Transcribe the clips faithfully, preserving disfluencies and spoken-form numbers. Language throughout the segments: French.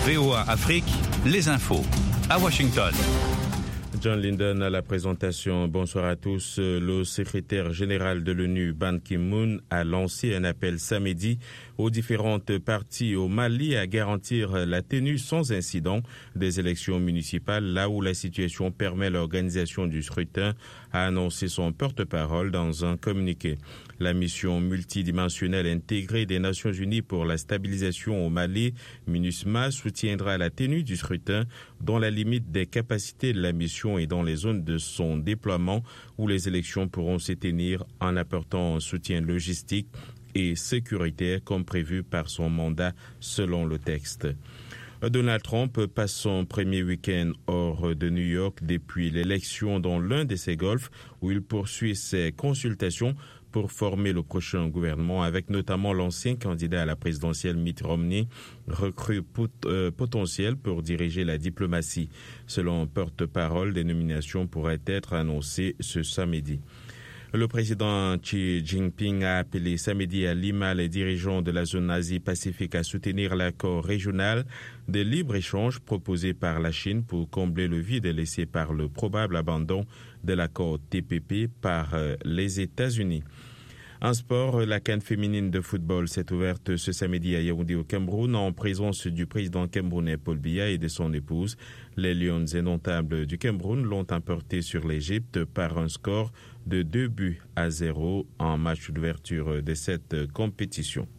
V O A Afrique, les infos à Washington. John Linden à la présentation. Bonsoir à tous. Le secrétaire général de l'ONU, Ban Ki-moon, a lancé un appel samedi aux différentes parties au Mali à garantir la tenue sans incident des élections municipales, là où la situation permet l'organisation du scrutin, a annoncé son porte-parole dans un communiqué. La mission multidimensionnelle intégrée des Nations Unies pour la stabilisation au Mali, MINUSMA, soutiendra la tenue du scrutin dans la limite des capacités de la mission et dans les zones de son déploiement où les élections pourront se tenir en apportant un soutien logistique et sécuritaire comme prévu par son mandat selon le texte. Donald Trump passe son premier week-end hors de New York depuis l'élection dans l'un de ses golfs où il poursuit ses consultations pour former le prochain gouvernement avec notamment l'ancien candidat à la présidentielle Mitt Romney, recrue pot- euh, potentielle pour diriger la diplomatie. Selon un porte-parole, des nominations pourraient être annoncées ce samedi. Le président Xi Jinping a appelé samedi à Lima les dirigeants de la zone Asie-Pacifique à soutenir l'accord régional de libre-échange proposé par la Chine pour combler le vide laissé par le probable abandon de l'accord T P P par les États-Unis. En sport, la CAN féminine de football s'est ouverte ce samedi à Yaoundé au Cameroun en présence du président camerounais Paul Biya et de son épouse. Les Lions indomptables du Cameroun l'ont emporté sur l'Égypte par un score de deux buts à zéro en match d'ouverture de cette compétition.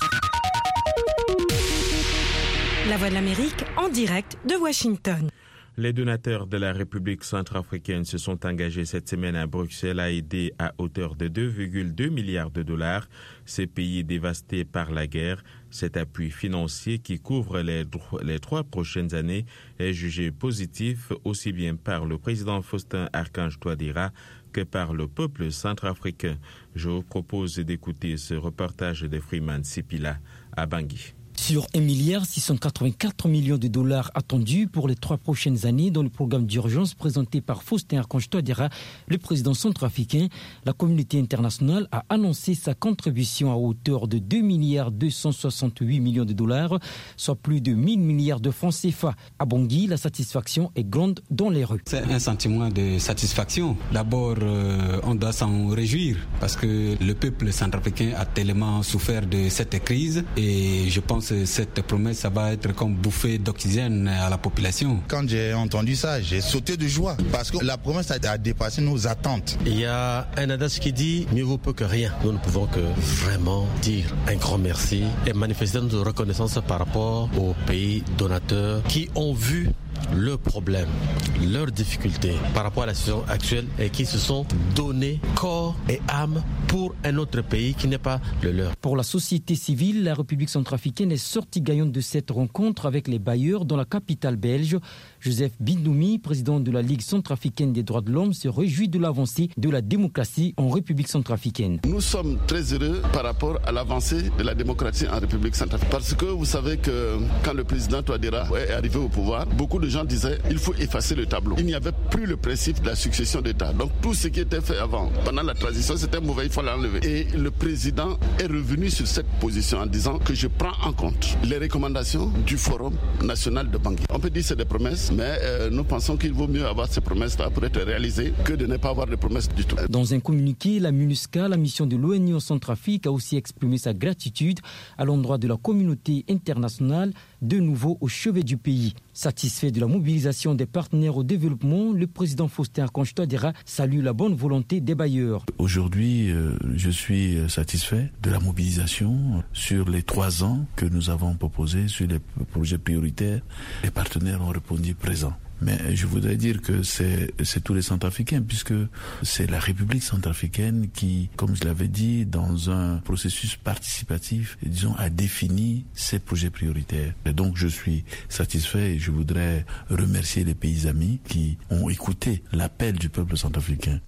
La Voix de l'Amérique en direct de Washington. Les donateurs de la République centrafricaine se sont engagés cette semaine à Bruxelles à aider à hauteur de deux virgule deux milliards de dollars ces pays dévastés par la guerre. Cet appui financier qui couvre les, les trois prochaines années est jugé positif aussi bien par le président Faustin Archange Touadéra que par le peuple centrafricain. Je vous propose d'écouter ce reportage de Freeman Sipila à Bangui. Sur un milliard six cent quatre-vingt-quatre millions de dollars attendus pour les trois prochaines années dans le programme d'urgence présenté par Faustin Archange Touadéra, le président centrafricain, la communauté internationale a annoncé sa contribution à hauteur de deux milliards deux cent soixante-huit millions de dollars, soit plus de mille milliards de francs C F A. À Bangui, la satisfaction est grande dans les rues. C'est un sentiment de satisfaction. D'abord, euh, on doit s'en réjouir parce que le peuple centrafricain a tellement souffert de cette crise et je pense cette promesse, ça va être comme bouffée d'oxygène à la population. Quand j'ai entendu ça, j'ai sauté de joie parce que la promesse a dépassé nos attentes. Il y a un adage qui dit mieux vaut peu que rien. Nous ne pouvons que vraiment dire un grand merci et manifester notre reconnaissance par rapport aux pays donateurs qui ont vu le problème, leurs difficultés par rapport à la situation actuelle et qui se sont donnés corps et âme pour un autre pays qui n'est pas le leur. Pour la société civile, la République centrafricaine est sortie gagnante de cette rencontre avec les bailleurs dans la capitale belge. Joseph Bindoumi, président de la Ligue centrafricaine des droits de l'homme, se réjouit de l'avancée de la démocratie en République centrafricaine. Nous sommes très heureux par rapport à l'avancée de la démocratie en République centrafricaine. Parce que vous savez que quand le président Touadéra est arrivé au pouvoir, beaucoup de gens disaient qu'il faut effacer le tableau. Il n'y avait plus le principe de la succession d'État. Donc tout ce qui était fait avant, pendant la transition, c'était mauvais, il faut l'enlever. Et le président est revenu sur cette position en disant que je prends en compte les recommandations du Forum national de Bangui. On peut dire que c'est des promesses, mais euh, nous pensons qu'il vaut mieux avoir ces promesses-là pour être réalisées que de ne pas avoir de promesses du tout. Dans un communiqué, la MINUSCA, la mission de l'ONU en Centrafrique, a aussi exprimé sa gratitude à l'endroit de la communauté internationale, de nouveau au chevet du pays. Satisfait de la mobilisation des partenaires au développement, le président Faustin Archange Touadéra salue la bonne volonté des bailleurs. Aujourd'hui, euh, je suis satisfait de la mobilisation sur les trois ans que nous avons proposés sur les projets prioritaires. Les partenaires ont répondu présents. Mais je voudrais dire que c'est, c'est tous les Centrafricains, puisque c'est la République centrafricaine qui, comme je l'avais dit, dans un processus participatif, disons, a défini ses projets prioritaires. Et donc je suis satisfait et je voudrais remercier les pays amis qui ont écouté l'appel du peuple centrafricain.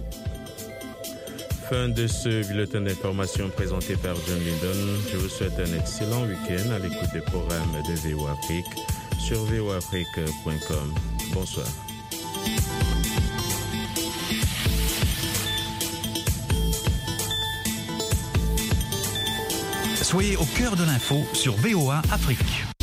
Fin de ce bulletin d'information présenté par John Linden. Je vous souhaite un excellent week-end à l'écoute des programmes de V O A Afrique sur v o afrique point com. Bonsoir. Soyez au cœur de l'info sur V O A Afrique.